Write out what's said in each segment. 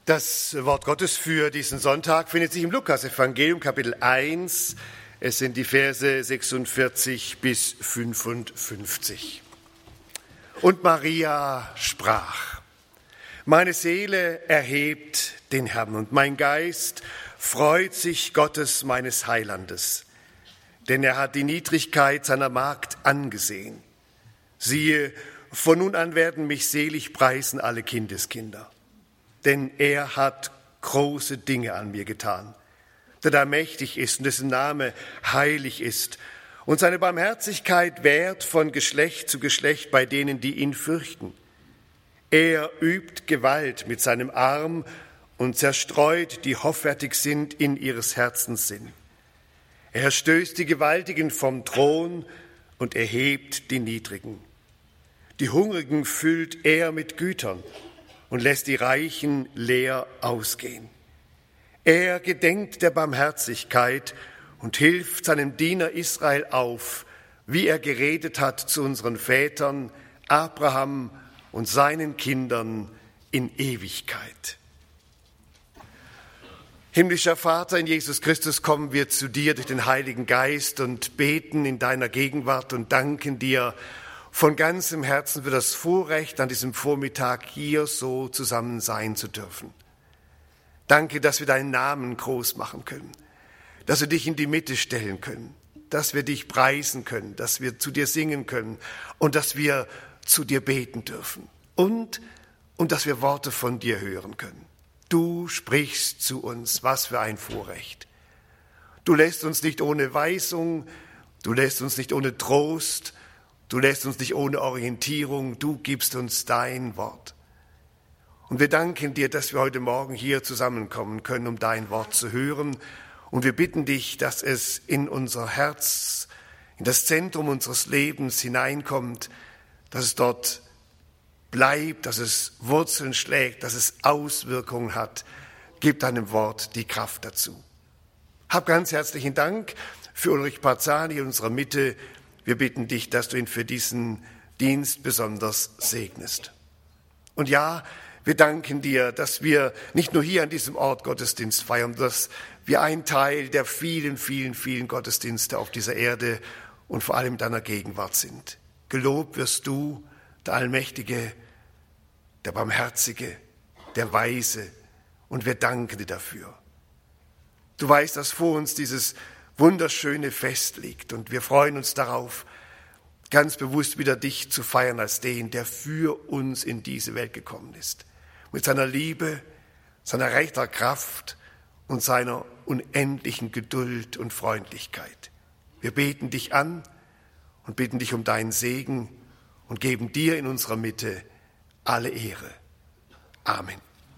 Das Wort Gottes für diesen Sonntag findet sich im Lukas-Evangelium, Kapitel 1. Es sind die Verse 46 bis 55. Und Maria sprach: Meine Seele erhebt den Herrn, und mein Geist freut sich Gottes meines Heilandes. Denn er hat die Niedrigkeit seiner Magd angesehen. Siehe, von nun an werden mich selig preisen alle Kindeskinder. Denn er hat große Dinge an mir getan, der da mächtig ist und dessen Name heilig ist und seine Barmherzigkeit währt von Geschlecht zu Geschlecht bei denen, die ihn fürchten. Er übt Gewalt mit seinem Arm und zerstreut, die hoffärtig sind in ihres Herzens Sinn. Er stößt die Gewaltigen vom Thron und erhebt die Niedrigen. Die Hungrigen füllt er mit Gütern und lässt die Reichen leer ausgehen. Er gedenkt der Barmherzigkeit und hilft seinem Diener Israel auf, wie er geredet hat zu unseren Vätern, Abraham und seinen Kindern in Ewigkeit. Himmlischer Vater, in Jesus Christus kommen wir zu dir durch den Heiligen Geist und beten in deiner Gegenwart und danken dir von ganzem Herzen für das Vorrecht, an diesem Vormittag hier so zusammen sein zu dürfen. Danke, dass wir deinen Namen groß machen können, dass wir dich in die Mitte stellen können, dass wir dich preisen können, dass wir zu dir singen können und dass wir zu dir beten dürfen und dass wir Worte von dir hören können. Du sprichst zu uns, was für ein Vorrecht. Du lässt uns nicht ohne Weisung, du lässt uns nicht ohne Trost, du lässt uns nicht ohne Orientierung, du gibst uns dein Wort. Und wir danken dir, dass wir heute Morgen hier zusammenkommen können, um dein Wort zu hören. Und wir bitten dich, dass es in unser Herz, in das Zentrum unseres Lebens hineinkommt, dass es dort bleibt, dass es Wurzeln schlägt, dass es Auswirkungen hat. Gib deinem Wort die Kraft dazu. Hab ganz herzlichen Dank für Ulrich Parzani in unserer Mitte. Wir bitten dich, dass du ihn für diesen Dienst besonders segnest. Und ja, wir danken dir, dass wir nicht nur hier an diesem Ort Gottesdienst feiern, dass wir ein Teil der vielen, vielen, vielen Gottesdienste auf dieser Erde und vor allem deiner Gegenwart sind. Gelobt wirst du, der Allmächtige, der Barmherzige, der Weise, und wir danken dir dafür. Du weißt, dass vor uns dieses wunderschöne Fest liegt und wir freuen uns darauf, ganz bewusst wieder dich zu feiern als den, der für uns in diese Welt gekommen ist. Mit seiner Liebe, seiner rechter Kraft und seiner unendlichen Geduld und Freundlichkeit. Wir beten dich an und bitten dich um deinen Segen und geben dir in unserer Mitte alle Ehre. Amen.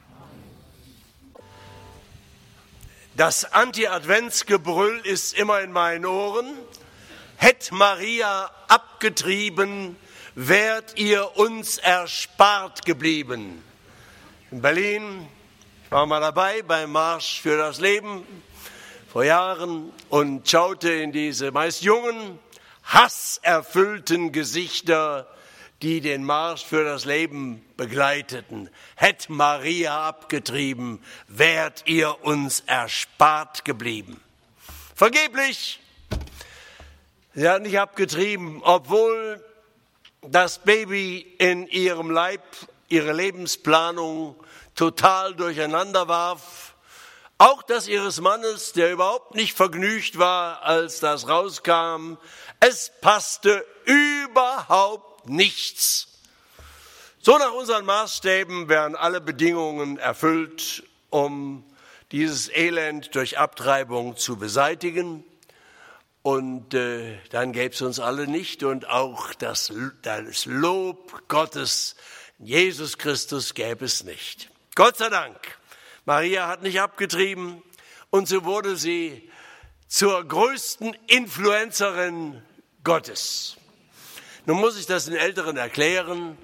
Das Anti-Adventsgebrüll ist immer in meinen Ohren. Hätt Maria abgetrieben, wärt ihr uns erspart geblieben. In Berlin, ich war mal dabei beim Marsch für das Leben vor Jahren und schaute in diese meist jungen, hasserfüllten Gesichter, die den Marsch für das Leben begleiteten. Hätt Maria abgetrieben, wärt ihr uns erspart geblieben. Vergeblich, sie hat nicht abgetrieben, obwohl das Baby in ihrem Leib ihre Lebensplanung total durcheinander warf. Auch das ihres Mannes, der überhaupt nicht vergnügt war, als das rauskam. Es passte überhaupt nichts. So nach unseren Maßstäben wären alle Bedingungen erfüllt, um dieses Elend durch Abtreibung zu beseitigen. Und dann gäbe es uns alle nicht. Und auch das Lob Gottes, Jesus Christus, gäbe es nicht. Gott sei Dank, Maria hat nicht abgetrieben und so wurde sie zur größten Influencerin Gottes. Nun muss ich das den Älteren erklären.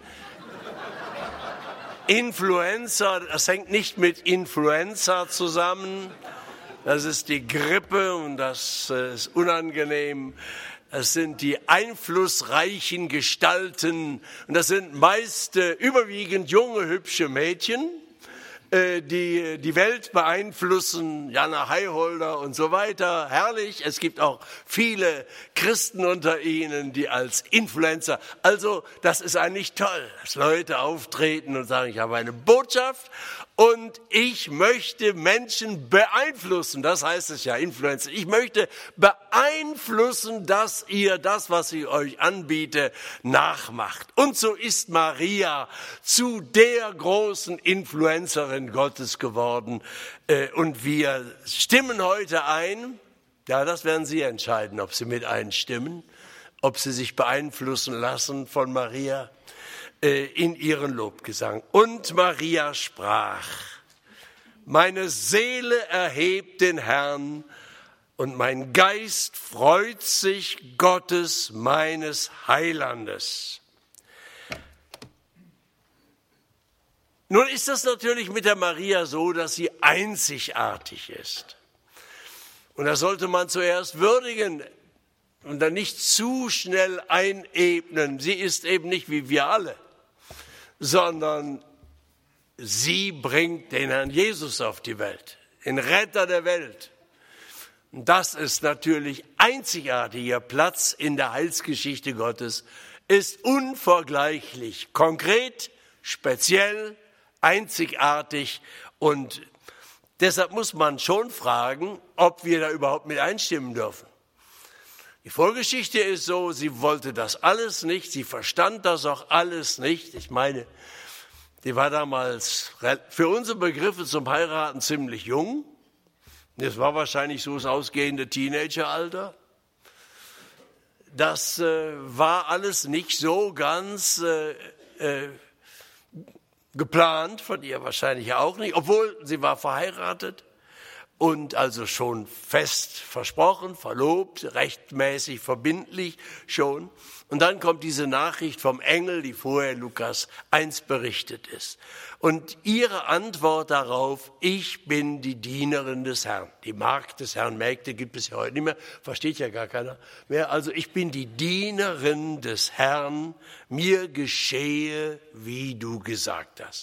Influenza, das hängt nicht mit Influenza zusammen. Das ist die Grippe und das ist unangenehm. Es sind die einflussreichen Gestalten und das sind meist überwiegend junge, hübsche Mädchen, die Welt beeinflussen, Jana Highholder und so weiter, herrlich. Es gibt auch viele Christen unter ihnen, die als Influencer, also das ist eigentlich toll, dass Leute auftreten und sagen, ich habe eine Botschaft und ich möchte Menschen beeinflussen, das heißt es ja, Influencer. Ich möchte beeinflussen, dass ihr das, was ich euch anbiete, nachmacht. Und so ist Maria zu der großen Influencerin Gottes geworden. Und wir stimmen heute ein, ja, das werden Sie entscheiden, ob Sie mit einstimmen, ob Sie sich beeinflussen lassen von Maria in ihren Lobgesang. Und Maria sprach, meine Seele erhebt den Herrn und mein Geist freut sich Gottes, meines Heilandes. Nun ist das natürlich mit der Maria so, dass sie einzigartig ist. Und das sollte man zuerst würdigen und dann nicht zu schnell einebnen. Sie ist eben nicht wie wir alle, sondern sie bringt den Herrn Jesus auf die Welt, den Retter der Welt. Und das ist natürlich einzigartig. Ihr Platz in der Heilsgeschichte Gottes ist unvergleichlich, konkret, speziell, einzigartig. Und deshalb muss man schon fragen, ob wir da überhaupt mit einstimmen dürfen. Die Vorgeschichte ist so, sie wollte das alles nicht, sie verstand das auch alles nicht. Ich meine, die war damals für unsere Begriffe zum Heiraten ziemlich jung. Das war wahrscheinlich so das ausgehende Teenageralter. Das war alles nicht so ganz geplant, von ihr wahrscheinlich auch nicht, obwohl sie war verheiratet. Und also schon fest versprochen, verlobt, rechtmäßig, verbindlich schon. Und dann kommt diese Nachricht vom Engel, die vorher Lukas 1 berichtet ist. Und ihre Antwort darauf, ich bin die Dienerin des Herrn. Die Magd des Herrn, Mägde gibt es ja heute nicht mehr, versteht ja gar keiner mehr. Also ich bin die Dienerin des Herrn, mir geschehe, wie du gesagt hast.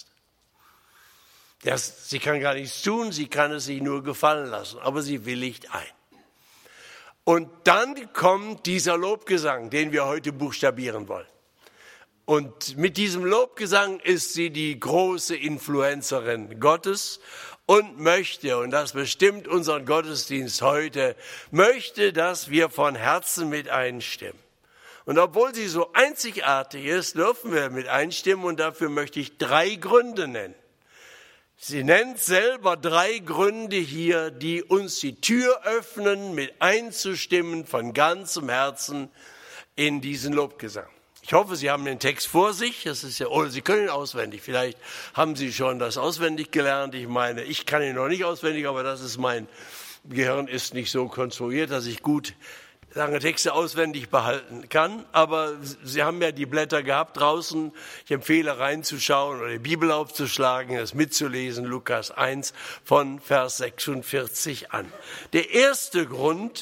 Sie kann gar nichts tun, sie kann es sich nur gefallen lassen, aber sie willigt ein. Und dann kommt dieser Lobgesang, den wir heute buchstabieren wollen. Und mit diesem Lobgesang ist sie die große Influencerin Gottes und möchte, und das bestimmt unseren Gottesdienst heute, möchte, dass wir von Herzen mit einstimmen. Und obwohl sie so einzigartig ist, dürfen wir mit einstimmen und dafür möchte ich 3 Gründe nennen. Sie nennt selber 3 Gründe hier, die uns die Tür öffnen, mit einzustimmen von ganzem Herzen in diesen Lobgesang. Ich hoffe, Sie haben den Text vor sich. Das ist ja, oder Sie können ihn auswendig. Vielleicht haben Sie schon das auswendig gelernt. Ich meine, ich kann ihn noch nicht auswendig, aber das ist mein Gehirn ist nicht so konstruiert, dass ich gut lange Texte auswendig behalten kann, aber Sie haben ja die Blätter gehabt draußen. Ich empfehle reinzuschauen oder die Bibel aufzuschlagen, das mitzulesen, Lukas 1 von Vers 46 an. Der erste Grund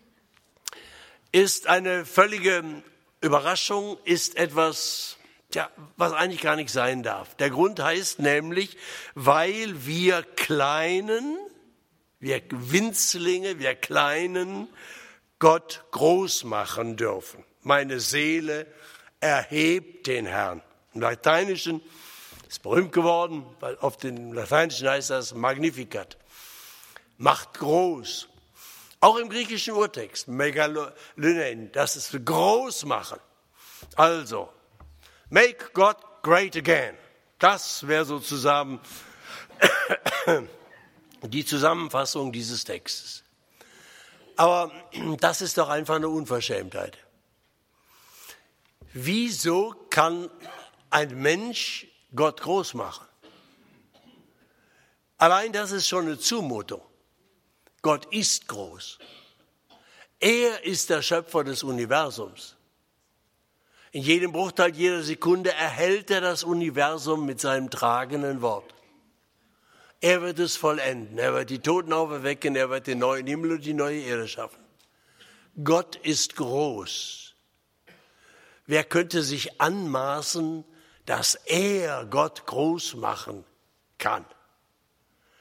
ist eine völlige Überraschung, ist etwas, was eigentlich gar nicht sein darf. Der Grund heißt nämlich, weil wir Winzlinge, wir Kleinen, Gott groß machen dürfen. Meine Seele erhebt den Herrn. Im Lateinischen ist berühmt geworden, weil auf dem Lateinischen heißt das Magnificat. Macht groß. Auch im griechischen Urtext, Megalolynein, das ist groß machen. Also, make God great again. Das wäre sozusagen die Zusammenfassung dieses Textes. Aber das ist doch einfach eine Unverschämtheit. Wieso kann ein Mensch Gott groß machen? Allein das ist schon eine Zumutung. Gott ist groß. Er ist der Schöpfer des Universums. In jedem Bruchteil jeder Sekunde erhält er das Universum mit seinem tragenden Wort. Er wird es vollenden, er wird die Toten auferwecken, er wird den neuen Himmel und die neue Erde schaffen. Gott ist groß. Wer könnte sich anmaßen, dass er Gott groß machen kann?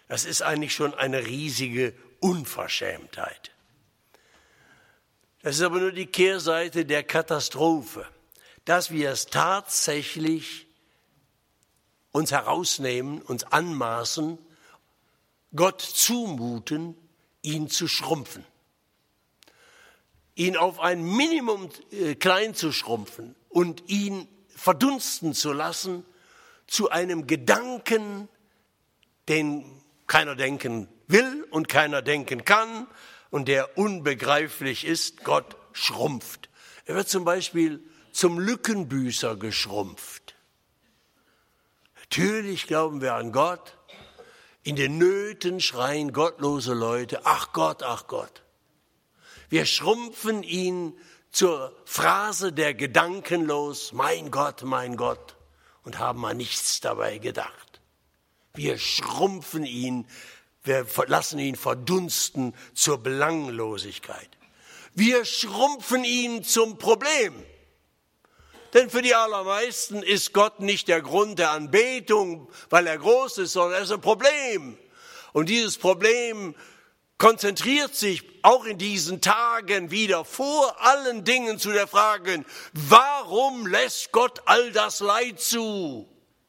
Das ist eigentlich schon eine riesige Unverschämtheit. Das ist aber nur die Kehrseite der Katastrophe, dass wir es tatsächlich uns herausnehmen, uns anmaßen, Gott zumuten, ihn zu schrumpfen, ihn auf ein Minimum klein zu schrumpfen und ihn verdunsten zu lassen zu einem Gedanken, den keiner denken will und keiner denken kann und der unbegreiflich ist. Gott schrumpft. Er wird zum Beispiel zum Lückenbüßer geschrumpft. Natürlich glauben wir an Gott. In den Nöten schreien gottlose Leute, ach Gott, ach Gott. Wir schrumpfen ihn zur Phrase der Gedankenlos, mein Gott, und haben an nichts dabei gedacht. Wir schrumpfen ihn, wir lassen ihn verdunsten zur Belanglosigkeit. Wir schrumpfen ihn zum Problem. Denn für die allermeisten ist Gott nicht der Grund der Anbetung, weil er groß ist, sondern er ist ein Problem. Und dieses Problem konzentriert sich auch in diesen Tagen wieder vor allen Dingen zu der Frage, warum lässt Gott all das Leid zu?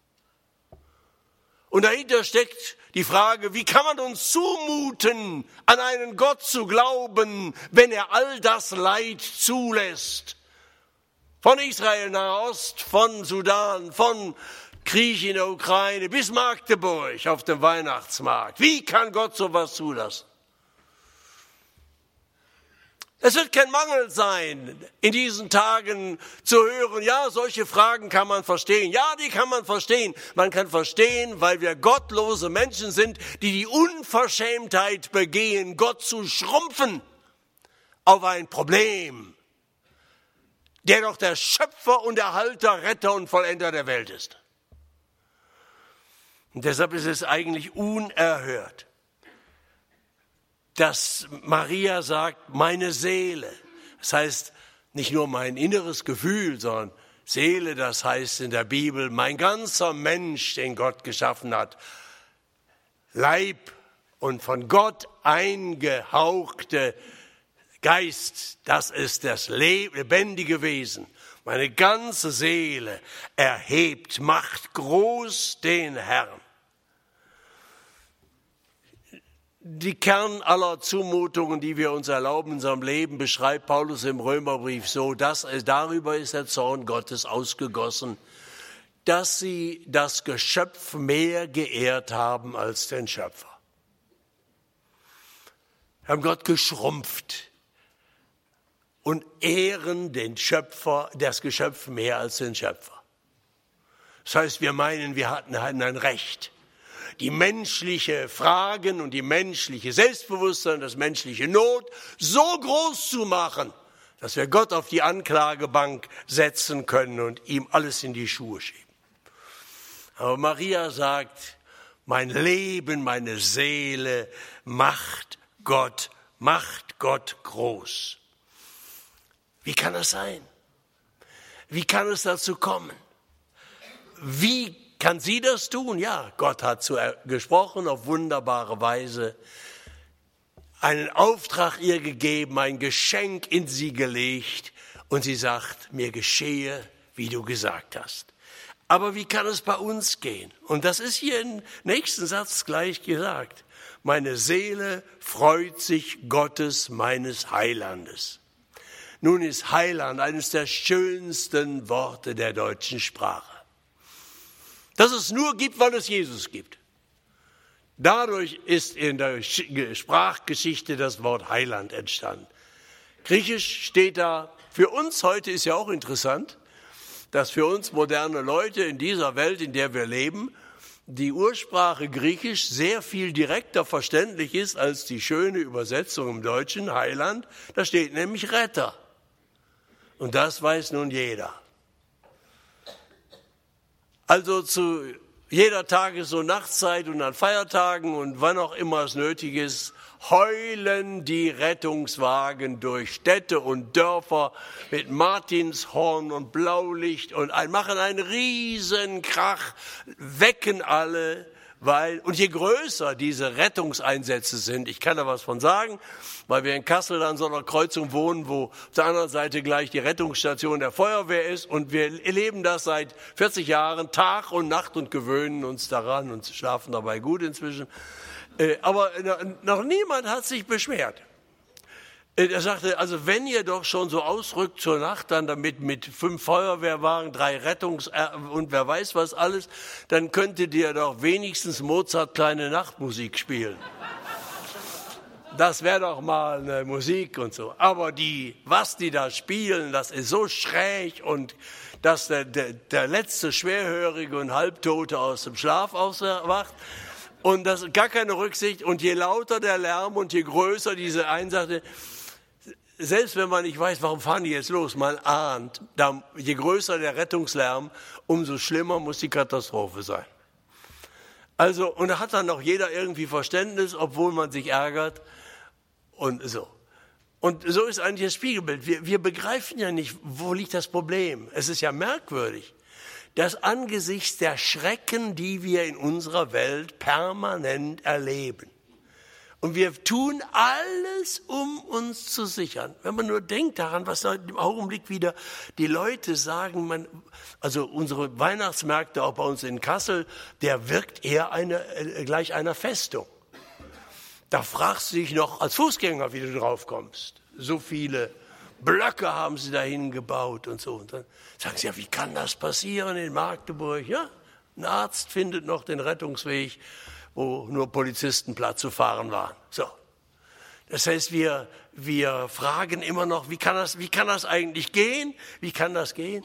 Und dahinter steckt die Frage, wie kann man uns zumuten, an einen Gott zu glauben, wenn er all das Leid zulässt? Von Israel nach Ost, von Sudan, von Krieg in der Ukraine bis Magdeburg auf dem Weihnachtsmarkt. Wie kann Gott sowas zulassen? Es wird kein Mangel sein, in diesen Tagen zu hören, ja, solche Fragen kann man verstehen. Ja, die kann man verstehen. Man kann verstehen, weil wir gottlose Menschen sind, die die Unverschämtheit begehen, Gott zu schrumpfen auf ein Problem, der doch der Schöpfer und Erhalter, Retter und Vollender der Welt ist. Und deshalb ist es eigentlich unerhört, dass Maria sagt, meine Seele. Das heißt nicht nur mein inneres Gefühl, sondern Seele, das heißt in der Bibel, mein ganzer Mensch, den Gott geschaffen hat. Leib und von Gott eingehauchte Geist, das ist das lebendige Wesen. Meine ganze Seele erhebt, macht groß den Herrn. Die Kern aller Zumutungen, die wir uns erlauben in unserem Leben, beschreibt Paulus im Römerbrief so, dass darüber ist der Zorn Gottes ausgegossen, dass sie das Geschöpf mehr geehrt haben als den Schöpfer. Wir haben Gott geschrumpft und ehren den Schöpfer, das Geschöpf mehr als den Schöpfer. Das heißt, wir meinen, wir hatten ein Recht, die menschliche Fragen und die menschliche Selbstbewusstsein, das menschliche Not so groß zu machen, dass wir Gott auf die Anklagebank setzen können und ihm alles in die Schuhe schieben. Aber Maria sagt, mein Leben, meine Seele macht Gott groß. Wie kann das sein? Wie kann es dazu kommen? Wie kann sie das tun? Ja, Gott hat gesprochen auf wunderbare Weise, einen Auftrag ihr gegeben, ein Geschenk in sie gelegt und sie sagt, mir geschehe, wie du gesagt hast. Aber wie kann es bei uns gehen? Und das ist hier im nächsten Satz gleich gesagt. Meine Seele freut sich Gottes, meines Heilandes. Nun ist Heiland eines der schönsten Worte der deutschen Sprache. Dass es nur gibt, weil es Jesus gibt. Dadurch ist in der Sprachgeschichte das Wort Heiland entstanden. Griechisch steht da, für uns heute ist ja auch interessant, dass für uns moderne Leute in dieser Welt, in der wir leben, die Ursprache Griechisch sehr viel direkter verständlich ist als die schöne Übersetzung im Deutschen, Heiland. Da steht nämlich Retter. Und das weiß nun jeder. Also zu jeder Tages- und Nachtszeit und an Feiertagen und wann auch immer es nötig ist, heulen die Rettungswagen durch Städte und Dörfer mit Martinshorn und Blaulicht und machen einen riesen Krach, wecken alle Und je größer diese Rettungseinsätze sind, ich kann da was von sagen, weil wir in Kassel an so einer Kreuzung wohnen, wo auf der anderen Seite gleich die Rettungsstation der Feuerwehr ist und wir erleben das seit 40 Jahren Tag und Nacht und gewöhnen uns daran und schlafen dabei gut inzwischen. Aber noch niemand hat sich beschwert. Er sagte, also wenn ihr doch schon so ausrückt zur Nacht, dann damit mit 5 Feuerwehrwagen, 3 und wer weiß was alles, dann könntet ihr doch wenigstens Mozart kleine Nachtmusik spielen. Das wäre doch mal eine Musik und so. Aber was die da spielen, das ist so schräg und dass der letzte Schwerhörige und Halbtote aus dem Schlaf aufwacht. Und das ist gar keine Rücksicht. Und je lauter der Lärm und je größer diese Einsache, selbst wenn man nicht weiß, warum fahren die jetzt los, man ahnt, je größer der Rettungslärm, umso schlimmer muss die Katastrophe sein. Also, und da hat dann noch jeder irgendwie Verständnis, obwohl man sich ärgert und so. Und so ist eigentlich das Spiegelbild. Wir begreifen ja nicht, wo liegt das Problem. Es ist ja merkwürdig, dass angesichts der Schrecken, die wir in unserer Welt permanent erleben, und wir tun alles, um uns zu sichern. Wenn man nur denkt daran, was da im Augenblick wieder die Leute sagen, also unsere Weihnachtsmärkte auch bei uns in Kassel, der wirkt eher gleich einer Festung. Da fragst du dich noch als Fußgänger, wie du drauf kommst. So viele Blöcke haben sie dahin gebaut und so. Und dann sagen sie, ja, wie kann das passieren in Magdeburg? Ja, ein Arzt findet noch den Rettungsweg, wo nur Polizisten Platz zu fahren waren. So. Das heißt, wir fragen immer noch, wie kann das eigentlich gehen? Wie kann das gehen?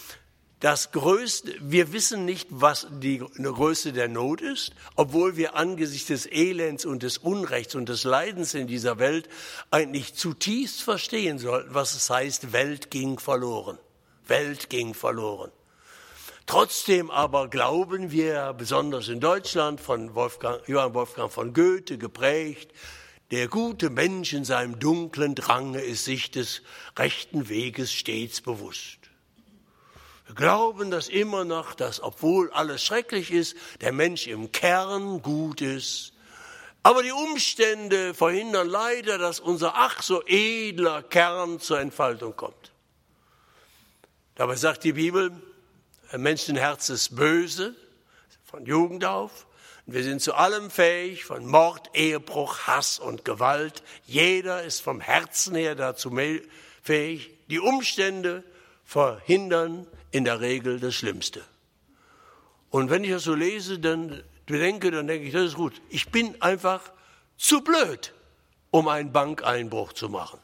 Wir wissen nicht, was die Größe der Not ist, obwohl wir angesichts des Elends und des Unrechts und des Leidens in dieser Welt eigentlich zutiefst verstehen sollten, was es heißt, Welt ging verloren. Welt ging verloren. Trotzdem aber glauben wir, besonders in Deutschland, von Johann Wolfgang von Goethe geprägt, der gute Mensch in seinem dunklen Drange ist sich des rechten Weges stets bewusst. Wir glauben das immer noch, dass, obwohl alles schrecklich ist, der Mensch im Kern gut ist. Aber die Umstände verhindern leider, dass unser ach so edler Kern zur Entfaltung kommt. Dabei sagt die Bibel, ein Menschenherz ist böse, von Jugend auf. Und wir sind zu allem fähig, von Mord, Ehebruch, Hass und Gewalt. Jeder ist vom Herzen her dazu fähig. Die Umstände verhindern in der Regel das Schlimmste. Und wenn ich das so lese, dann denke ich, das ist gut. Ich bin einfach zu blöd, um einen Bankeinbruch zu machen.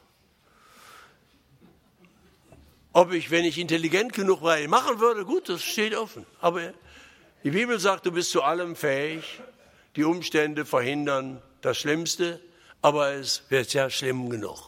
Wenn ich intelligent genug wäre, machen würde, gut, das steht offen. Aber die Bibel sagt, du bist zu allem fähig. Die Umstände verhindern das Schlimmste, aber es wird ja schlimm genug.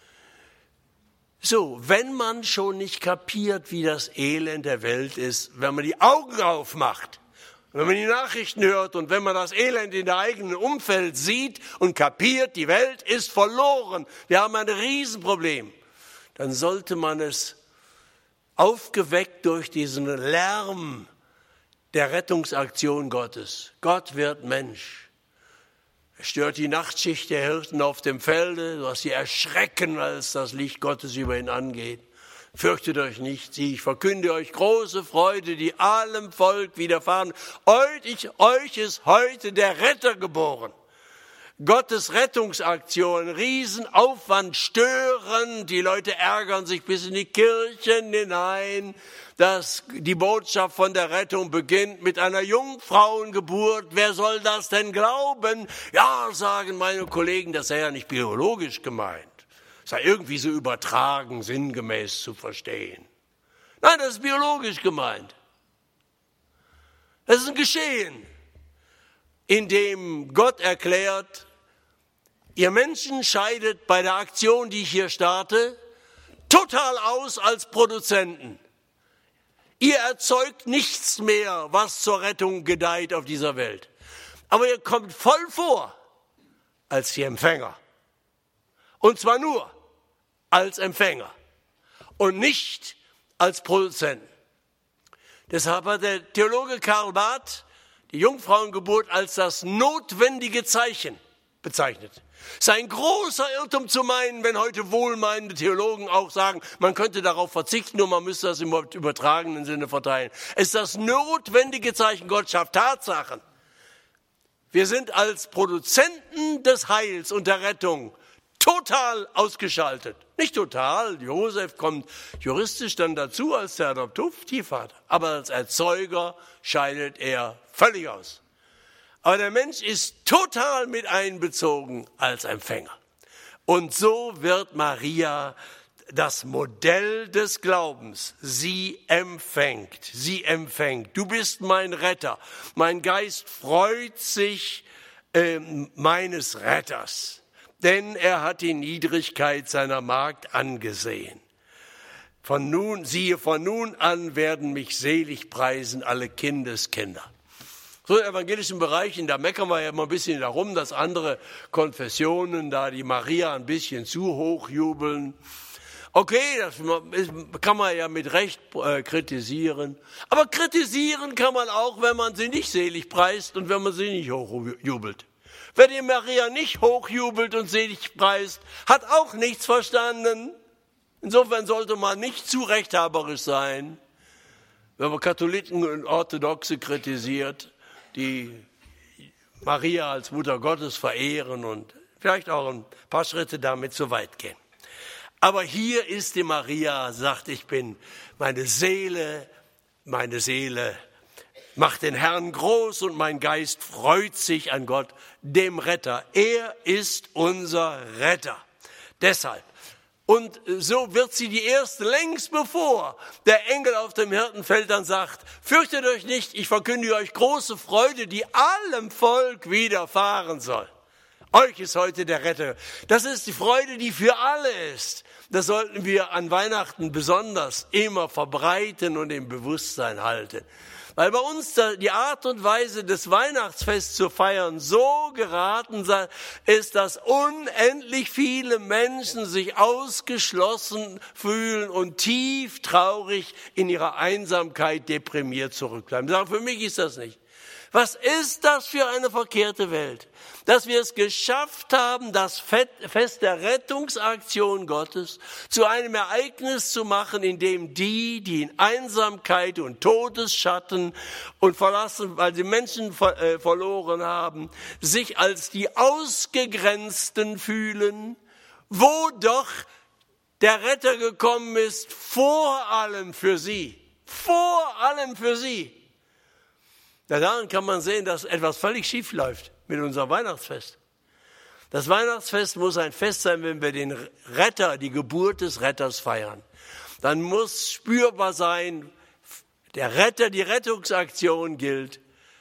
So, wenn man schon nicht kapiert, wie das Elend der Welt ist, wenn man die Augen aufmacht, wenn man die Nachrichten hört und wenn man das Elend in der eigenen Umfeld sieht und kapiert, die Welt ist verloren, wir haben ein Riesenproblem, dann sollte man es aufgeweckt durch diesen Lärm der Rettungsaktion Gottes. Gott wird Mensch. Er stört die Nachtschicht der Hirten auf dem Felde, dass sie erschrecken, als das Licht Gottes über ihn angeht. Fürchtet euch nicht, sieh, ich verkünde euch große Freude, die allem Volk widerfahren. Euch ist heute der Retter geboren. Gottes Rettungsaktion, Riesenaufwand, stören, die Leute ärgern sich bis in die Kirchen hinein, dass die Botschaft von der Rettung beginnt mit einer Jungfrauengeburt. Wer soll das denn glauben? Ja, sagen meine Kollegen, das sei ja nicht biologisch gemeint, sei irgendwie so übertragen, sinngemäß zu verstehen. Nein, das ist biologisch gemeint. Das ist ein Geschehen, in dem Gott erklärt, ihr Menschen scheidet bei der Aktion, die ich hier starte, total aus als Produzenten. Ihr erzeugt nichts mehr, was zur Rettung gedeiht auf dieser Welt. Aber ihr kommt voll vor als die Empfänger. Und zwar nur als Empfänger und nicht als Produzenten. Deshalb hat der Theologe Karl Barth die Jungfrauengeburt als das notwendige Zeichen bezeichnet. Es ist ein großer Irrtum zu meinen, wenn heute wohlmeinende Theologen auch sagen, man könnte darauf verzichten und man müsste das im übertragenen Sinne verteilen. Es ist das notwendige Zeichen. Gott schafft Tatsachen. Wir sind als Produzenten des Heils und der Rettung total ausgeschaltet. Nicht total, Josef kommt juristisch dann dazu als der Adoptivvater, aber als Erzeuger scheidet er völlig aus. Aber der Mensch ist total mit einbezogen als Empfänger. Und so wird Maria das Modell des Glaubens. Sie empfängt. Du bist mein Retter. Mein Geist freut sich meines Retters, denn er hat die Niedrigkeit seiner Magd angesehen. Von nun an werden mich selig preisen alle Kindeskinder. So in evangelischen Bereichen, da meckern wir ja immer ein bisschen darum, dass andere Konfessionen da die Maria ein bisschen zu hoch jubeln. Okay, das kann man ja mit Recht kritisieren. Aber kritisieren kann man auch, wenn man sie nicht selig preist und wenn man sie nicht hochjubelt. Wer die Maria nicht hochjubelt und selig preist, hat auch nichts verstanden. Insofern sollte man nicht zu rechthaberisch sein, wenn man Katholiken und Orthodoxe kritisiert, die Maria als Mutter Gottes verehren und vielleicht auch ein paar Schritte damit zu weit gehen. Aber hier ist die Maria, sagt, ich bin meine Seele macht den Herrn groß und mein Geist freut sich an Gott, dem Retter. Er ist unser Retter. Deshalb. Und so wird sie die Erste, längst bevor der Engel auf dem Hirtenfeld dann sagt, fürchtet euch nicht, ich verkündige euch große Freude, die allem Volk widerfahren soll. Euch ist heute der Retter. Das ist die Freude, die für alle ist. Das sollten wir an Weihnachten besonders immer verbreiten und im Bewusstsein halten. Weil bei uns die Art und Weise des Weihnachtsfests zu feiern so geraten ist, dass unendlich viele Menschen sich ausgeschlossen fühlen und tief traurig in ihrer Einsamkeit deprimiert zurückbleiben. Sagen, für mich ist das nicht. Was ist das für eine verkehrte Welt? Dass wir es geschafft haben, das Fest der Rettungsaktion Gottes zu einem Ereignis zu machen, in dem die in Einsamkeit und Todesschatten und verlassen, weil sie Menschen verloren haben, sich als die Ausgegrenzten fühlen, wo doch der Retter gekommen ist, vor allem für sie. Vor allem für sie. Ja, daran kann man sehen, dass etwas völlig schief läuft mit unserem Weihnachtsfest. Das Weihnachtsfest muss ein Fest sein, wenn wir den Retter, die Geburt des Retters feiern. Dann muss spürbar sein, der Retter, die Rettungsaktion gilt.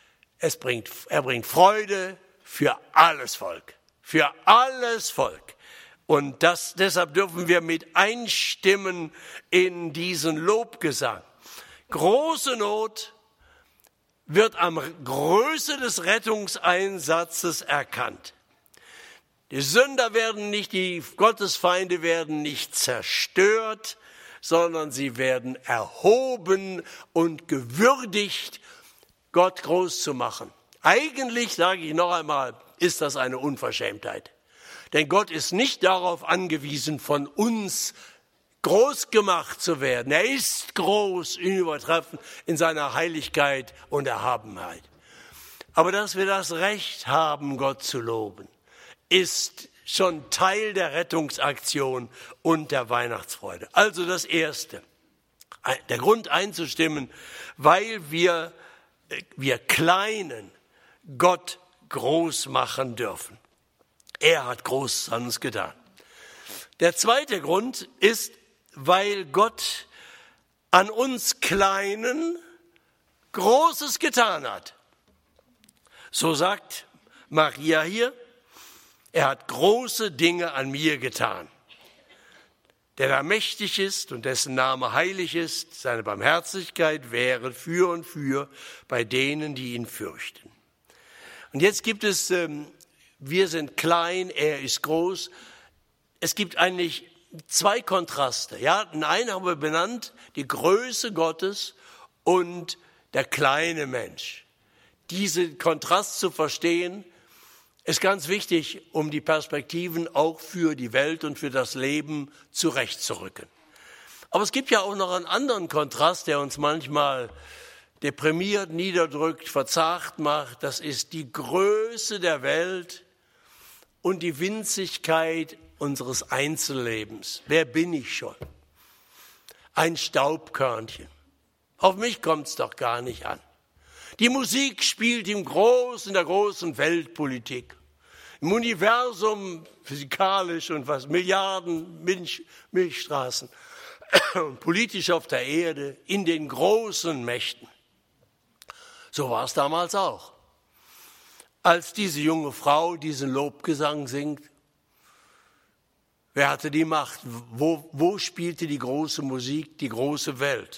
Er bringt Freude für alles Volk. Für alles Volk. Und deshalb dürfen wir mit einstimmen in diesen Lobgesang. Große Not wird am Größe des Rettungseinsatzes erkannt. Die Sünder werden nicht, die Gottesfeinde werden nicht zerstört, sondern sie werden erhoben und gewürdigt, Gott groß zu machen. Eigentlich, sage ich noch einmal, ist das eine Unverschämtheit. Denn Gott ist nicht darauf angewiesen, von uns groß gemacht zu werden. Er ist groß, übertreffend in seiner Heiligkeit und Erhabenheit. Aber dass wir das Recht haben, Gott zu loben, ist schon Teil der Rettungsaktion und der Weihnachtsfreude. Also das Erste, der Grund einzustimmen, weil wir Kleinen Gott groß machen dürfen. Er hat Großes an uns getan. Der zweite Grund ist, weil Gott an uns Kleinen Großes getan hat. So sagt Maria hier, er hat große Dinge an mir getan. Der da mächtig ist und dessen Name heilig ist, seine Barmherzigkeit wäre für und für bei denen, die ihn fürchten. Und jetzt gibt es, wir sind klein, er ist groß. Es gibt eigentlich zwei Kontraste. Ja, den einen haben wir benannt, die Größe Gottes und der kleine Mensch. diesen Kontrast zu verstehen, ist ganz wichtig, um die Perspektiven auch für die Welt und für das Leben zurechtzurücken. Aber es gibt ja auch noch einen anderen Kontrast, der uns manchmal deprimiert, niederdrückt, verzagt macht. Das ist die Größe der Welt und die Winzigkeit unseres Einzellebens. Wer bin ich schon? Ein Staubkörnchen. Auf mich kommt es doch gar nicht an. Die Musik spielt in der großen Weltpolitik. Im Universum physikalisch und was Milliarden Milchstraßen. Politisch auf der Erde, in den großen Mächten. So war es damals auch. Als diese junge Frau diesen Lobgesang singt, wer hatte die Macht? Wo spielte die große Musik, die große Welt?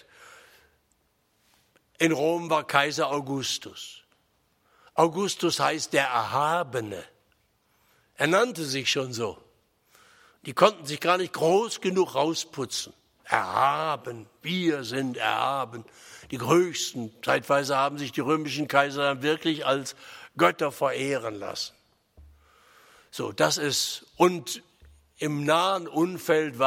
In Rom war Kaiser Augustus. Augustus heißt der Erhabene. Er nannte sich schon so. Die konnten sich gar nicht groß genug rausputzen. Erhaben, wir sind erhaben. Die Größten. Zeitweise haben sich die römischen Kaiser dann wirklich als Götter verehren lassen. So, das ist, und im nahen Umfeld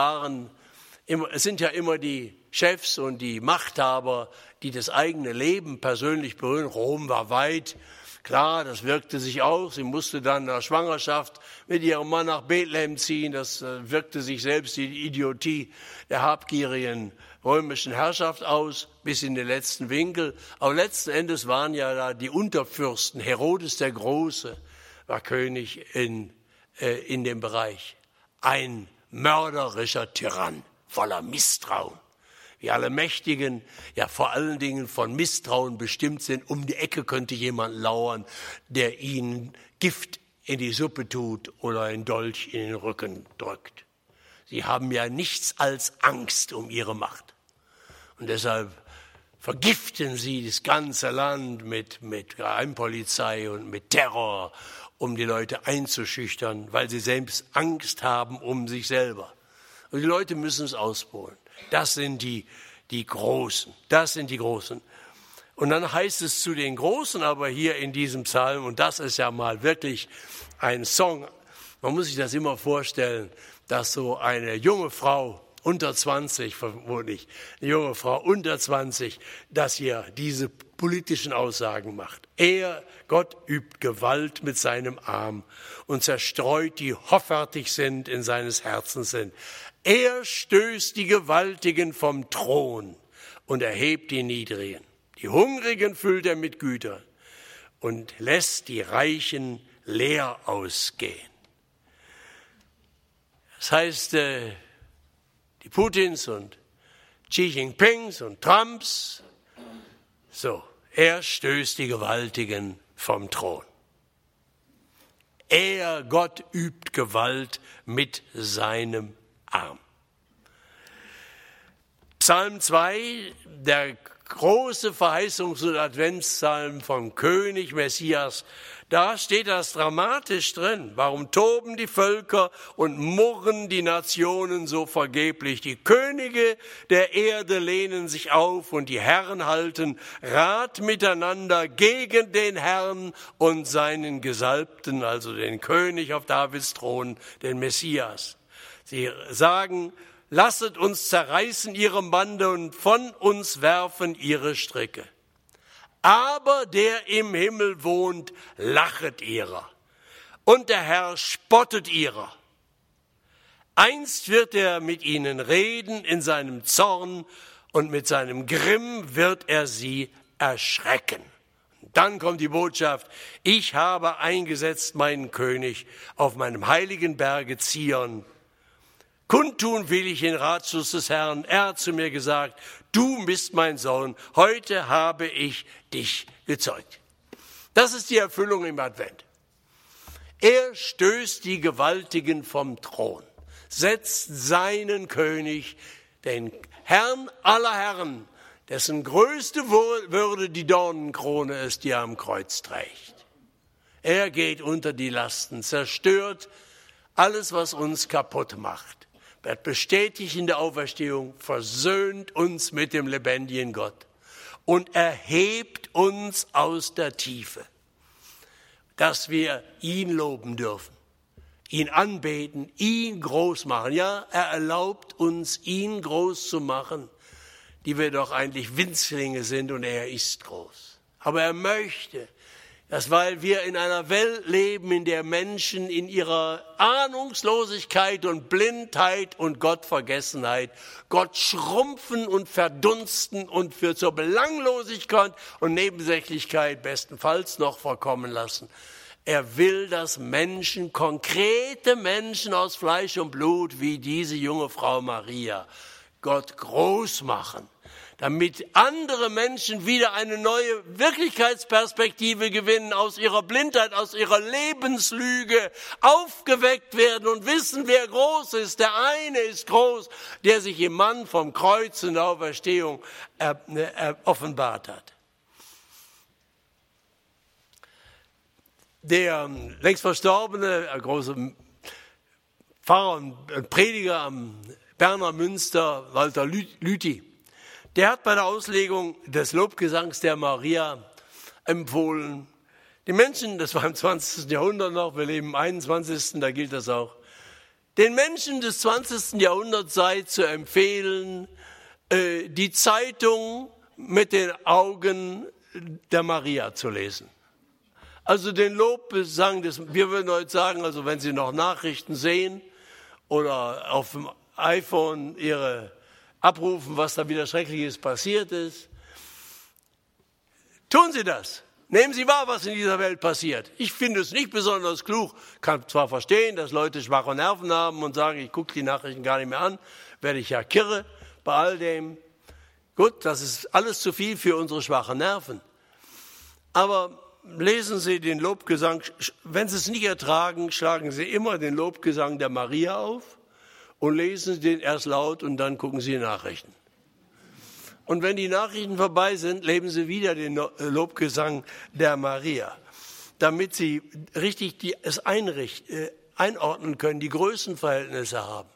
es sind ja immer die Chefs und die Machthaber, die das eigene Leben persönlich berühren. Rom war weit, klar, das wirkte sich aus. Sie musste dann in der Schwangerschaft mit ihrem Mann nach Bethlehem ziehen. Das wirkte sich selbst die Idiotie der habgierigen römischen Herrschaft aus, bis in den letzten Winkel. Aber letzten Endes waren ja da die Unterfürsten. Herodes der Große war König in dem Bereich. Ein mörderischer Tyrann, voller Misstrauen. Wie alle Mächtigen, ja vor allen Dingen von Misstrauen bestimmt sind. Um die Ecke könnte jemand lauern, der ihnen Gift in die Suppe tut oder einen Dolch in den Rücken drückt. Sie haben ja nichts als Angst um ihre Macht. Und deshalb vergiften sie das ganze Land mit Geheimpolizei und mit Terror, um die Leute einzuschüchtern, weil sie selbst Angst haben um sich selber. Und die Leute müssen es ausbauen. Das sind die Großen. Das sind die Großen. Und dann heißt es zu den Großen aber hier in diesem Psalm, und das ist ja mal wirklich ein Song, man muss sich das immer vorstellen, dass so eine junge Frau unter 20, vermutlich, eine junge Frau unter 20, dass hier diese politischen Aussagen macht. Gott übt Gewalt mit seinem Arm und zerstreut, die hoffärtig sind, in seines Herzens sind. Er stößt die Gewaltigen vom Thron und erhebt die Niedrigen. Die Hungrigen füllt er mit Gütern und lässt die Reichen leer ausgehen. Das heißt, die Putins und Xi Jinpings und Trumps, er stößt die Gewaltigen vom Thron. Gott übt Gewalt mit seinem Arm. Psalm 2, der große Verheißungs- und Adventspsalm vom König Messias, da steht das dramatisch drin. Warum toben die Völker und murren die Nationen so vergeblich? Die Könige der Erde lehnen sich auf und die Herren halten Rat miteinander gegen den Herrn und seinen Gesalbten, also den König auf Davids Thron, den Messias. Sie sagen, lasset uns zerreißen ihre Bande und von uns werfen ihre Stricke. Aber der im Himmel wohnt, lachet ihrer, und der Herr spottet ihrer. Einst wird er mit ihnen reden in seinem Zorn, und mit seinem Grimm wird er sie erschrecken. Dann kommt die Botschaft, ich habe eingesetzt meinen König auf meinem heiligen Berge Zion. Kundtun will ich den Ratschluss des Herrn. Er hat zu mir gesagt, du bist mein Sohn, heute habe ich dich gezeugt. Das ist die Erfüllung im Advent. Er stößt die Gewaltigen vom Thron, setzt seinen König, den Herrn aller Herren, dessen größte Würde die Dornenkrone ist, die er am Kreuz trägt. Er geht unter die Lasten, zerstört alles, was uns kaputt macht. Wird bestätigt in der Auferstehung, versöhnt uns mit dem lebendigen Gott und erhebt uns aus der Tiefe, dass wir ihn loben dürfen, ihn anbeten, ihn groß machen. Ja, er erlaubt uns, ihn groß zu machen, die wir doch eigentlich Winzlinge sind und er ist groß. Aber er möchte, dass, weil wir in einer Welt leben, in der Menschen in ihrer Ahnungslosigkeit und Blindheit und Gottvergessenheit Gott schrumpfen und verdunsten und zur Belanglosigkeit und Nebensächlichkeit bestenfalls noch verkommen lassen. Er will, dass Menschen, konkrete Menschen aus Fleisch und Blut, wie diese junge Frau Maria, Gott groß machen, damit andere Menschen wieder eine neue Wirklichkeitsperspektive gewinnen, aus ihrer Blindheit, aus ihrer Lebenslüge aufgeweckt werden und wissen, wer groß ist. Der eine ist groß, der sich im Mann vom Kreuz und der Auferstehung offenbart hat. Der längst verstorbene große Pfarrer und Prediger am Berner Münster, Walter Lüthi, der hat bei der Auslegung des Lobgesangs der Maria empfohlen, die Menschen, das war im 20. Jahrhundert noch, wir leben im 21., da gilt das auch, den Menschen des 20. Jahrhunderts sei zu empfehlen, die Zeitung mit den Augen der Maria zu lesen. Also den Lobgesang, wir würden heute sagen, also wenn Sie noch Nachrichten sehen oder auf dem iPhone Ihre abrufen, was da wieder Schreckliches passiert ist. Tun Sie das. Nehmen Sie wahr, was in dieser Welt passiert. Ich finde es nicht besonders klug. Kann zwar verstehen, dass Leute schwache Nerven haben und sagen, ich gucke die Nachrichten gar nicht mehr an, werde ich ja kirre bei all dem. Gut, das ist alles zu viel für unsere schwachen Nerven. Aber lesen Sie den Lobgesang. Wenn Sie es nicht ertragen, schlagen Sie immer den Lobgesang der Maria auf und lesen Sie den erst laut und dann gucken Sie die Nachrichten. Und wenn die Nachrichten vorbei sind, leben Sie wieder den Lobgesang der Maria, damit Sie richtig es einordnen können, die Größenverhältnisse haben.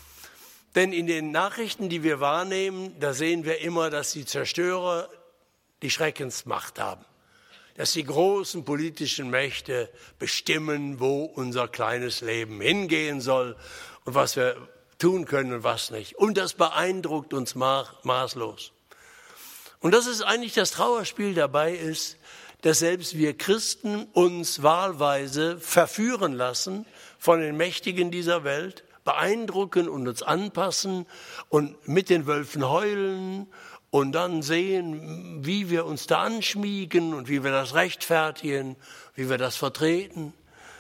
Denn in den Nachrichten, die wir wahrnehmen, da sehen wir immer, dass die Zerstörer die Schreckensmacht haben. Dass die großen politischen Mächte bestimmen, wo unser kleines Leben hingehen soll und was wir tun können und was nicht. Und das beeindruckt uns maßlos. Und das ist eigentlich das Trauerspiel dabei ist, dass selbst wir Christen uns wahlweise verführen lassen von den Mächtigen dieser Welt, beeindrucken und uns anpassen und mit den Wölfen heulen und dann sehen, wie wir uns da anschmiegen und wie wir das rechtfertigen, wie wir das vertreten.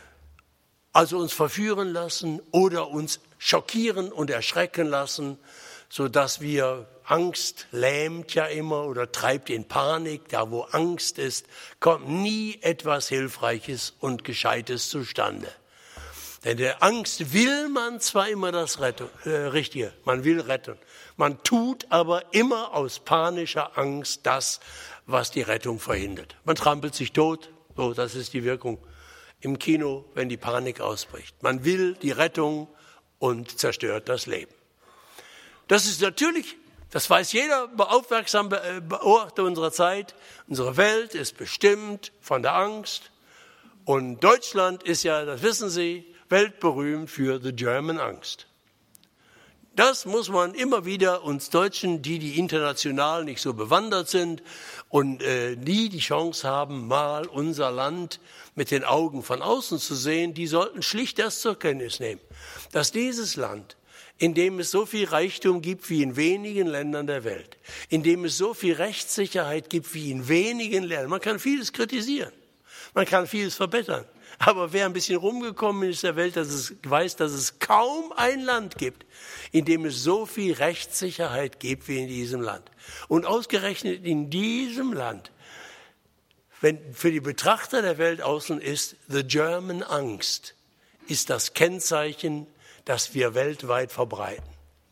Also uns verführen lassen oder uns schockieren und erschrecken lassen, sodass wir, Angst lähmt ja immer oder treibt in Panik, da wo Angst ist, kommt nie etwas Hilfreiches und Gescheites zustande. Denn der Angst will man zwar immer das Richtige, man will retten, man tut aber immer aus panischer Angst das, was die Rettung verhindert. Man trampelt sich tot, so, das ist die Wirkung im Kino, wenn die Panik ausbricht. Man will die Rettung und zerstört das Leben. Das ist natürlich, das weiß jeder aufmerksame Beobachter unserer Zeit. Unsere Welt ist bestimmt von der Angst. Und Deutschland ist ja, das wissen Sie, weltberühmt für the German Angst. Das muss man immer wieder uns Deutschen, die international nicht so bewandert sind und nie die Chance haben, mal unser Land mit den Augen von außen zu sehen, die sollten schlicht das zur Kenntnis nehmen, dass dieses Land, in dem es so viel Reichtum gibt wie in wenigen Ländern der Welt, in dem es so viel Rechtssicherheit gibt wie in wenigen Ländern, man kann vieles kritisieren, man kann vieles verbessern, aber wer ein bisschen rumgekommen ist in der Welt, weiß, dass es kaum ein Land gibt, in dem es so viel Rechtssicherheit gibt wie in diesem Land. Und ausgerechnet in diesem Land, wenn für die Betrachter der Welt außen ist, the German Angst, ist das Kennzeichen, das wir weltweit verbreiten.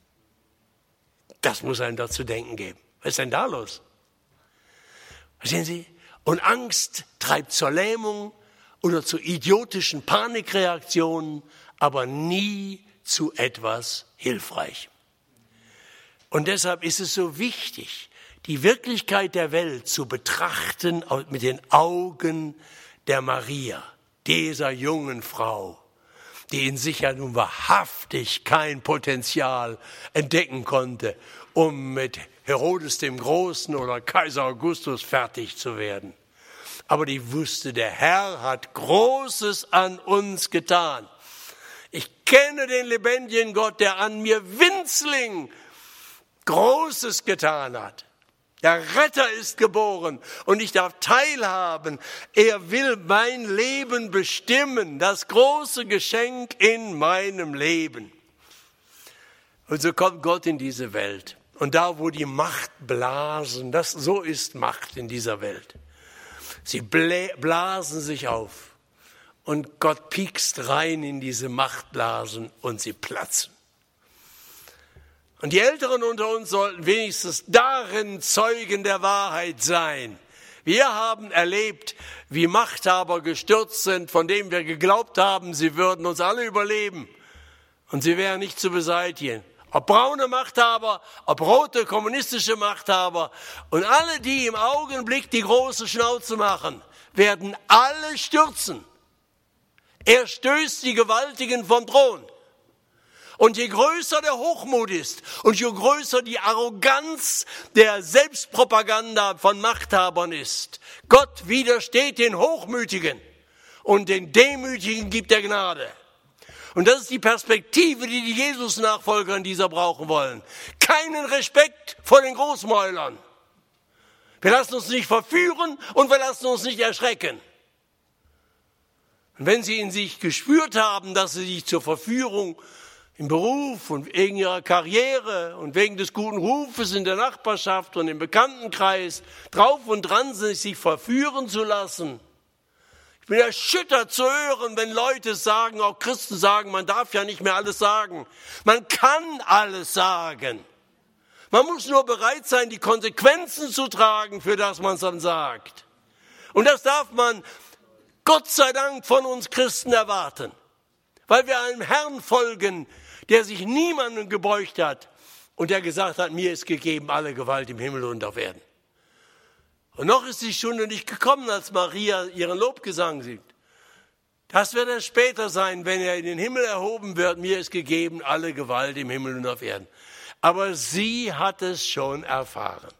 Das muss einem doch zu denken geben. Was ist denn da los? Verstehen Sie? Und Angst treibt zur Lähmung oder zu idiotischen Panikreaktionen, aber nie zu etwas Hilfreichem. Und deshalb ist es so wichtig, die Wirklichkeit der Welt zu betrachten mit den Augen der Maria, dieser jungen Frau, die in sich ja nun wahrhaftig kein Potenzial entdecken konnte, um mit Herodes dem Großen oder Kaiser Augustus fertig zu werden. Aber die wusste, der Herr hat Großes an uns getan. Ich kenne den lebendigen Gott, der an mir winzling Großes getan hat. Der Retter ist geboren und ich darf teilhaben. Er will mein Leben bestimmen, das große Geschenk in meinem Leben. Und so kommt Gott in diese Welt. Und da, wo die Machtblasen, so ist Macht in dieser Welt. Sie blasen sich auf und Gott piekst rein in diese Machtblasen und sie platzen. Und die Älteren unter uns sollten wenigstens darin Zeugen der Wahrheit sein. Wir haben erlebt, wie Machthaber gestürzt sind, von denen wir geglaubt haben, sie würden uns alle überleben. Und sie wären nicht zu beseitigen. Ob braune Machthaber, ob rote kommunistische Machthaber. Und alle, die im Augenblick die große Schnauze machen, werden alle stürzen. Er stößt die Gewaltigen vom Thron. Und je größer der Hochmut ist und je größer die Arroganz der Selbstpropaganda von Machthabern ist, Gott widersteht den Hochmütigen und den Demütigen gibt er Gnade. Und das ist die Perspektive, die die Jesus-Nachfolger in dieser brauchen wollen. Keinen Respekt vor den Großmäulern. Wir lassen uns nicht verführen und wir lassen uns nicht erschrecken. Und wenn sie in sich gespürt haben, dass sie sich zur Verführung im Beruf und wegen ihrer Karriere und wegen des guten Rufes in der Nachbarschaft und im Bekanntenkreis drauf und dran sind, sich verführen zu lassen. Ich bin erschüttert zu hören, wenn Leute sagen, auch Christen sagen, man darf ja nicht mehr alles sagen. Man kann alles sagen. Man muss nur bereit sein, die Konsequenzen zu tragen, für das man es dann sagt. Und das darf man, Gott sei Dank, von uns Christen erwarten. Weil wir einem Herrn folgen, der sich niemandem gebeugt hat und der gesagt hat, mir ist gegeben alle Gewalt im Himmel und auf Erden. Und noch ist die Stunde nicht gekommen, als Maria ihren Lobgesang singt. Das wird erst später sein, wenn er in den Himmel erhoben wird, mir ist gegeben alle Gewalt im Himmel und auf Erden. Aber sie hat es schon erfahren.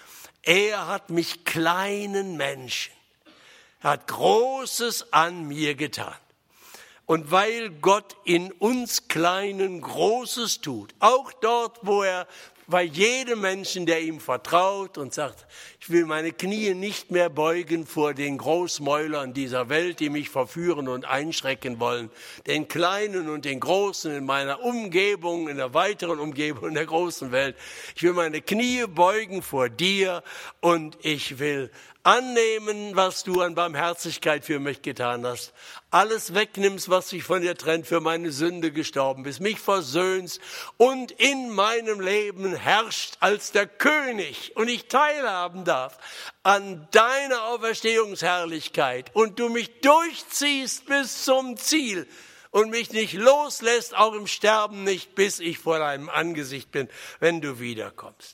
Er hat mich kleinen Menschen, er hat Großes an mir getan. Und weil Gott in uns Kleinen Großes tut, auch dort, wo er bei jedem Menschen, der ihm vertraut und sagt, ich will meine Knie nicht mehr beugen vor den Großmäulern dieser Welt, die mich verführen und einschrecken wollen, den Kleinen und den Großen in meiner Umgebung, in der weiteren Umgebung in der großen Welt. Ich will meine Knie beugen vor dir und ich will annehmen, was du an Barmherzigkeit für mich getan hast. Alles wegnimmst, was dich von dir trennt, für meine Sünde gestorben bist, mich versöhnst und in meinem Leben herrscht als der König und ich teilhaben darf an deiner Auferstehungsherrlichkeit und du mich durchziehst bis zum Ziel und mich nicht loslässt, auch im Sterben nicht, bis ich vor deinem Angesicht bin, wenn du wiederkommst.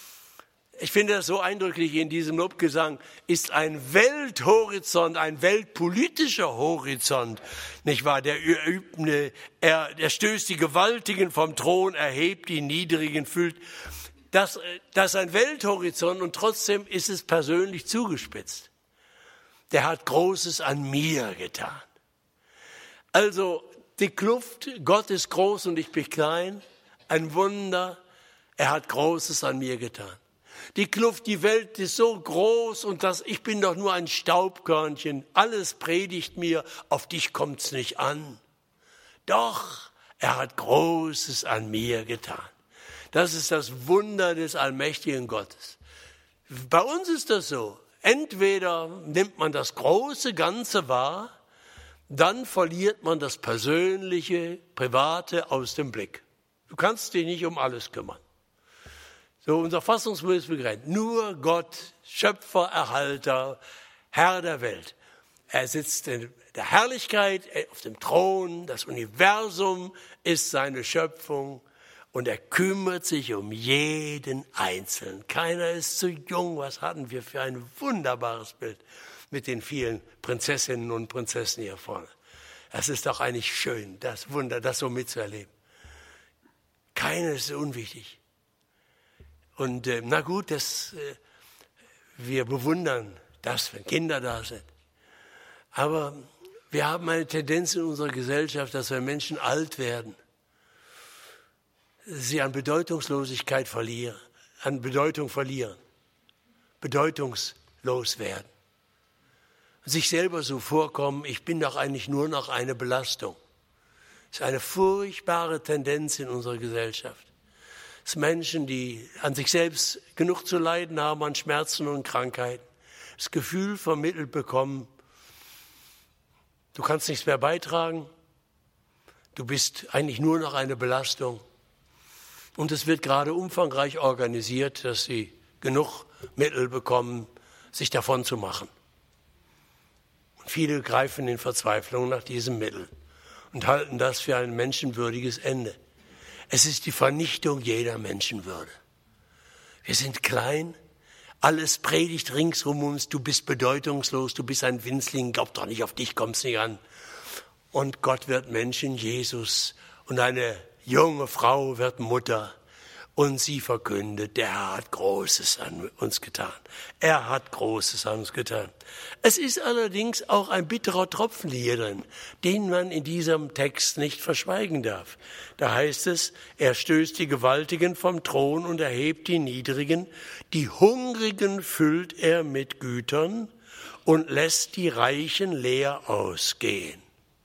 Ich finde das so eindrücklich in diesem Lobgesang, ist ein Welthorizont, ein weltpolitischer Horizont, nicht wahr? Der stößt die Gewaltigen vom Thron, erhebt die Niedrigen, fühlt. Das ist ein Welthorizont und trotzdem ist es persönlich zugespitzt. Der hat Großes an mir getan. Also die Kluft, Gott ist groß und ich bin klein, ein Wunder, er hat Großes an mir getan. Die Kluft, die Welt ist so groß und ich bin doch nur ein Staubkörnchen. Alles predigt mir, auf dich kommt's nicht an. Doch, er hat Großes an mir getan. Das ist das Wunder des allmächtigen Gottes. Bei uns ist das so. Entweder nimmt man das große Ganze wahr, dann verliert man das Persönliche, Private aus dem Blick. Du kannst dich nicht um alles kümmern. So, unser Fassungsvermögen ist begrenzt. Nur Gott, Schöpfer, Erhalter, Herr der Welt. Er sitzt in der Herrlichkeit auf dem Thron. Das Universum ist seine Schöpfung. Und er kümmert sich um jeden Einzelnen. Keiner ist zu jung. Was hatten wir für ein wunderbares Bild mit den vielen Prinzessinnen und Prinzessinnen hier vorne. Es ist doch eigentlich schön, das Wunder, das so mitzuerleben. Keiner ist so unwichtig. Und na gut, wir bewundern das, wenn Kinder da sind. Aber wir haben eine Tendenz in unserer Gesellschaft, dass wenn Menschen alt werden, sie an Bedeutungslosigkeit verlieren, an Bedeutung verlieren, bedeutungslos werden. Sich selber so vorkommen, ich bin doch eigentlich nur noch eine Belastung. Das ist eine furchtbare Tendenz in unserer Gesellschaft. Es sind Menschen, die an sich selbst genug zu leiden haben, an Schmerzen und Krankheiten, das Gefühl vermittelt bekommen, du kannst nichts mehr beitragen, du bist eigentlich nur noch eine Belastung. Und es wird gerade umfangreich organisiert, dass sie genug Mittel bekommen, sich davon zu machen. Und viele greifen in Verzweiflung nach diesem Mittel und halten das für ein menschenwürdiges Ende. Es ist die Vernichtung jeder Menschenwürde. Wir sind klein, alles predigt ringsum uns, du bist bedeutungslos, du bist ein Winzling, glaub doch nicht, auf dich kommt's nicht an. Und Gott wird Mensch in Jesus und eine junge Frau wird Mutter und sie verkündet, der Herr hat Großes an uns getan. Er hat Großes an uns getan. Es ist allerdings auch ein bitterer Tropfen hier drin, den man in diesem Text nicht verschweigen darf. Da heißt es, er stößt die Gewaltigen vom Thron und erhebt die Niedrigen, die Hungrigen füllt er mit Gütern und lässt die Reichen leer ausgehen.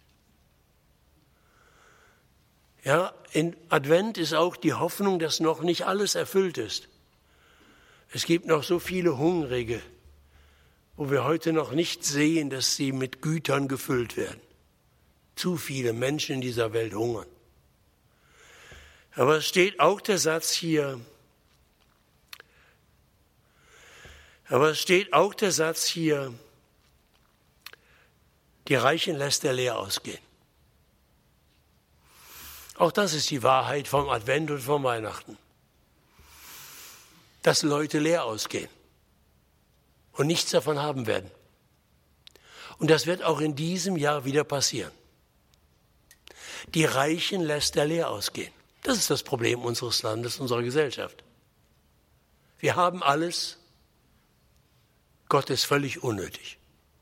Ja, in Advent ist auch die Hoffnung, dass noch nicht alles erfüllt ist. Es gibt noch so viele Hungrige, wo wir heute noch nicht sehen, dass sie mit Gütern gefüllt werden. Zu viele Menschen in dieser Welt hungern. Aber es steht auch der Satz hier, die Reichen lässt er leer ausgehen. Auch das ist die Wahrheit vom Advent und vom Weihnachten. Dass Leute leer ausgehen und nichts davon haben werden. Und das wird auch in diesem Jahr wieder passieren. Die Reichen lässt er leer ausgehen. Das ist das Problem unseres Landes, unserer Gesellschaft. Wir haben alles, Gott ist völlig unnötig.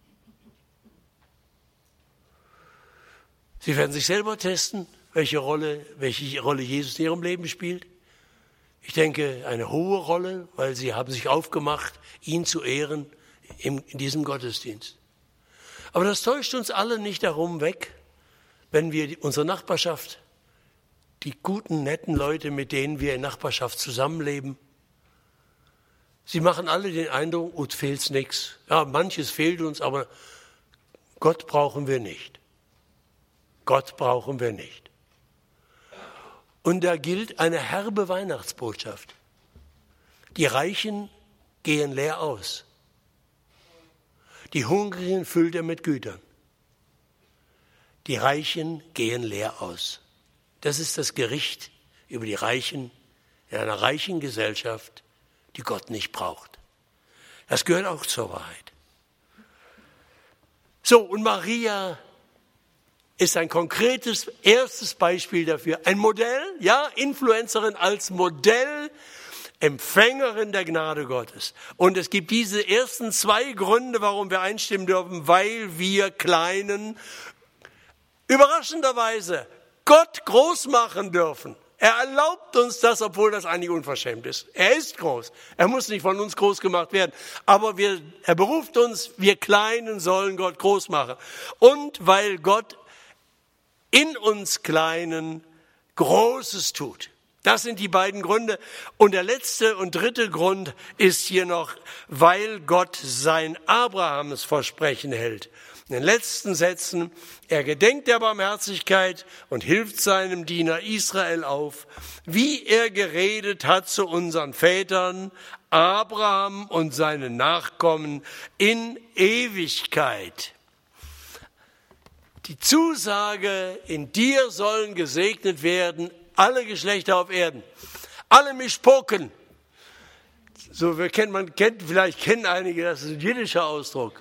Sie werden sich selber testen, welche Rolle Jesus in ihrem Leben spielt. Ich denke, eine hohe Rolle, weil sie haben sich aufgemacht, ihn zu ehren in diesem Gottesdienst. Aber das täuscht uns alle nicht darum weg, wenn wir unsere Nachbarschaft, die guten, netten Leute, mit denen wir in Nachbarschaft zusammenleben, sie machen alle den Eindruck, uns fehlt's nichts. Ja, manches fehlt uns, aber Gott brauchen wir nicht. Gott brauchen wir nicht. Und da gilt eine herbe Weihnachtsbotschaft. Die Reichen gehen leer aus. Die Hungrigen füllt er mit Gütern. Die Reichen gehen leer aus. Das ist das Gericht über die Reichen in einer reichen Gesellschaft, die Gott nicht braucht. Das gehört auch zur Wahrheit. So, und Maria ist ein konkretes erstes Beispiel dafür. Ein Modell, ja, Influencerin als Modell, Empfängerin der Gnade Gottes. Und es gibt diese ersten 2 Gründe, warum wir einstimmen dürfen, weil wir Kleinen überraschenderweise Gott groß machen dürfen. Er erlaubt uns das, obwohl das eigentlich unverschämt ist. Er ist groß. Er muss nicht von uns groß gemacht werden. Aber er beruft uns, wir Kleinen sollen Gott groß machen. Und weil Gott in uns Kleinen Großes tut. Das sind die beiden Gründe. Und der letzte und dritte Grund ist hier noch, weil Gott sein Abrahams-Versprechen hält. In den letzten Sätzen, er gedenkt der Barmherzigkeit und hilft seinem Diener Israel auf, wie er geredet hat zu unseren Vätern, Abraham und seinen Nachkommen in Ewigkeit. Die Zusage, in dir sollen gesegnet werden alle Geschlechter auf Erden, alle Mischpoken. So vielleicht kennen einige, das ist ein jiddischer Ausdruck.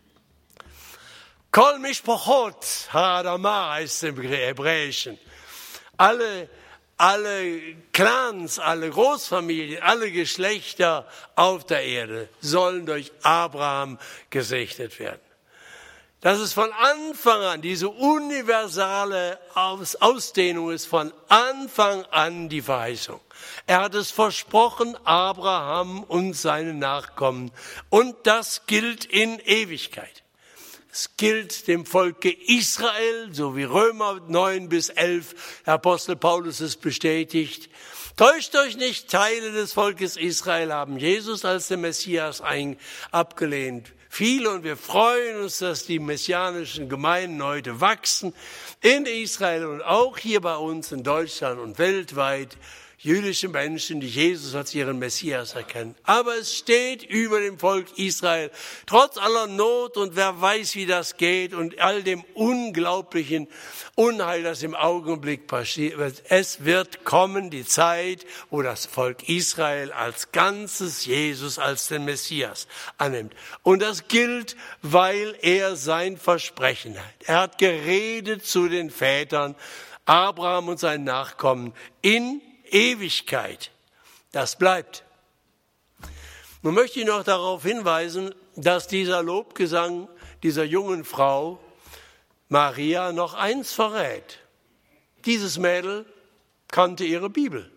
Kol Mishpochot Ha'adama heißt es im Hebräischen. Alle Clans, alle Großfamilien, alle Geschlechter auf der Erde sollen durch Abraham gesegnet werden. Das ist von Anfang an, diese universale Ausdehnung ist von Anfang an die Verheißung. Er hat es versprochen, Abraham und seinen Nachkommen. Und das gilt in Ewigkeit. Es gilt dem Volke Israel, so wie Römer 9-11, der Apostel Paulus es bestätigt. Täuscht euch nicht, Teile des Volkes Israel haben Jesus als den Messias abgelehnt. Viele, und wir freuen uns, dass die messianischen Gemeinden heute wachsen in Israel und auch hier bei uns in Deutschland und weltweit. Jüdische Menschen, die Jesus als ihren Messias erkennen. Aber es steht über dem Volk Israel, trotz aller Not und wer weiß, wie das geht und all dem unglaublichen Unheil, das im Augenblick passiert. Es wird kommen die Zeit, wo das Volk Israel als Ganzes Jesus als den Messias annimmt. Und das gilt, weil er sein Versprechen hat. Er hat geredet zu den Vätern, Abraham und seinen Nachkommen in Ewigkeit. Das bleibt. Nun möchte ich noch darauf hinweisen, dass dieser Lobgesang dieser jungen Frau Maria noch eins verrät. Dieses Mädel kannte ihre Bibel.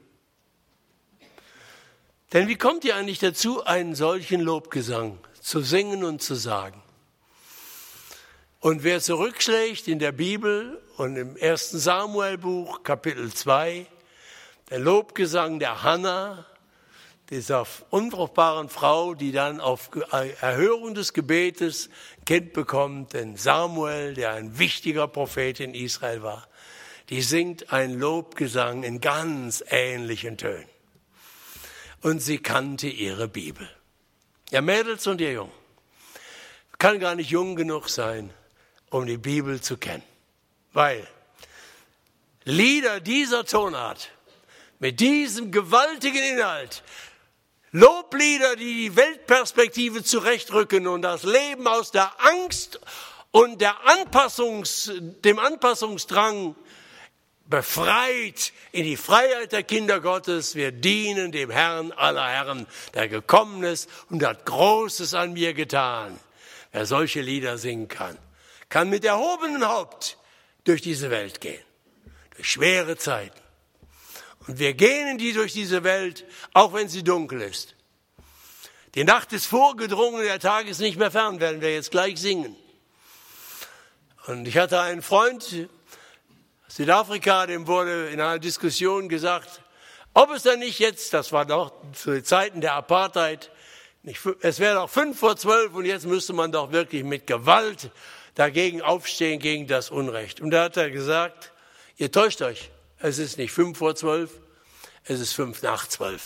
Denn wie kommt ihr eigentlich dazu, einen solchen Lobgesang zu singen und zu sagen? Und wer zurückschlägt in der Bibel und im 1. Samuelbuch, Kapitel 2, der Lobgesang der Hannah, dieser unfruchtbaren Frau, die dann auf Erhörung des Gebetes ein Kind bekommt, denn Samuel, der ein wichtiger Prophet in Israel war, die singt einen Lobgesang in ganz ähnlichen Tönen. Und sie kannte ihre Bibel. Ihr Mädels und ihr Jungen, kann gar nicht jung genug sein, um die Bibel zu kennen. Weil Lieder dieser Tonart, mit diesem gewaltigen Inhalt, Loblieder, die die Weltperspektive zurechtrücken und das Leben aus der Angst und dem Anpassungsdrang befreit in die Freiheit der Kinder Gottes. Wir dienen dem Herrn aller Herren, der gekommen ist und hat Großes an mir getan. Wer solche Lieder singen kann mit erhobenem Haupt durch diese Welt gehen, durch schwere Zeiten. Und wir gehen durch diese Welt, auch wenn sie dunkel ist. Die Nacht ist vorgedrungen, der Tag ist nicht mehr fern, werden wir jetzt gleich singen. Und ich hatte einen Freund, Südafrika, dem wurde in einer Diskussion gesagt, ob es dann nicht jetzt, das war noch zu Zeiten der Apartheid, es wäre doch 11:55 und jetzt müsste man doch wirklich mit Gewalt dagegen aufstehen, gegen das Unrecht. Und da hat er gesagt, ihr täuscht euch. Es ist nicht 11:55, es ist 11:55.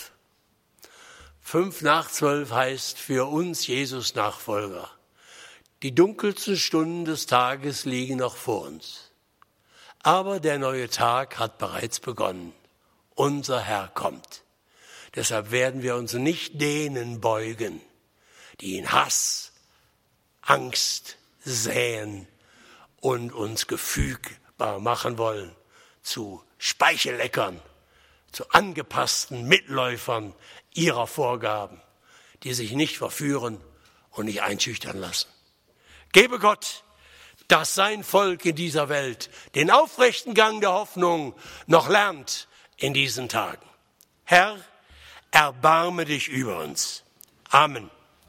11:55 heißt für uns Jesus Nachfolger, die dunkelsten Stunden des Tages liegen noch vor uns. Aber der neue Tag hat bereits begonnen. Unser Herr kommt. Deshalb werden wir uns nicht denen beugen, die in Hass, Angst säen und uns gefügbar machen wollen zu Speichelleckern, zu angepassten Mitläufern ihrer Vorgaben, die sich nicht verführen und nicht einschüchtern lassen. Gebe Gott, dass sein Volk in dieser Welt den aufrechten Gang der Hoffnung noch lernt in diesen Tagen. Herr, erbarme dich über uns. Amen.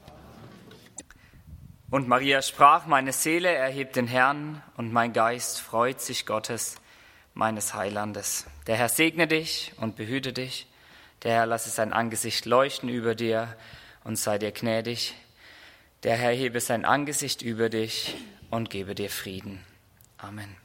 Und Maria sprach, meine Seele erhebt den Herrn und mein Geist freut sich Gottes, meines Heilandes. Der Herr segne dich und behüte dich. Der Herr lasse sein Angesicht leuchten über dir und sei dir gnädig. Der Herr hebe sein Angesicht über dich und gebe dir Frieden. Amen.